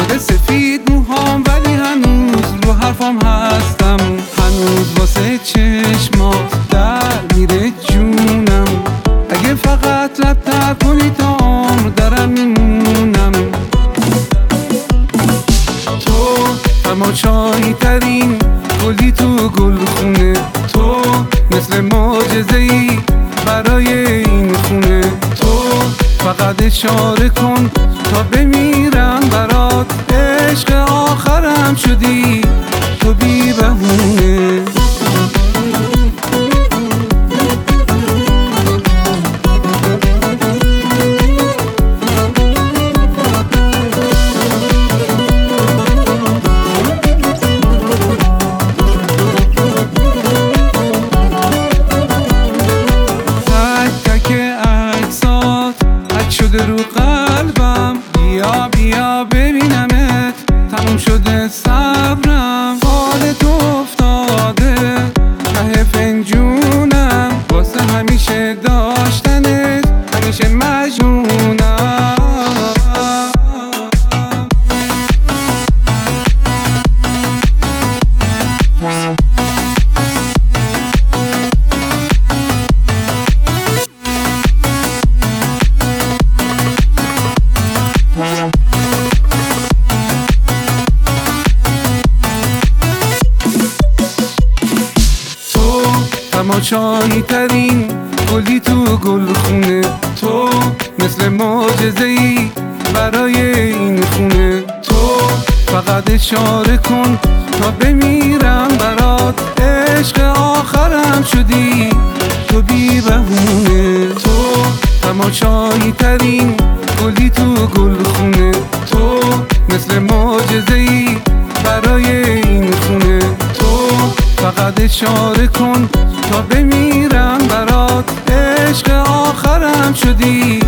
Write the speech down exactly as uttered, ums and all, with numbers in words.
شده سفید موهام ولی هنوز رو حرفام هستم. هنوز واسه چشمات در میره جونم. اگه فقط لب تر کنی تا عمر درم میمونم. تو تماشایی ترین گلی تو گلخونه، تو مثل معجزه‌ای برای این خونه. تو فقط اشاره کن تا بمیرم برات، عشق آخرم شدی تو بی بهونه. شده رو قلبم، بیا بیا ببینمت، تموم شده صبرم، حالت افتاده ته فنجونم، واسه همیشه داشتنت همیشه مجنونم. تماشایی ترین گلی تو گلخونه، تو مثل معجزه‌ای برای این خونه. تو فقط اشاره کن تا بمیرم برات، عشق آخرم شدی تو بی بهونه. تو تماشایی ترین گلی تو گلخونه، تو مثل معجزه‌ای برای این خونه. تو فقط اشاره کن تا بمیرم برات، عشق آخرم شدی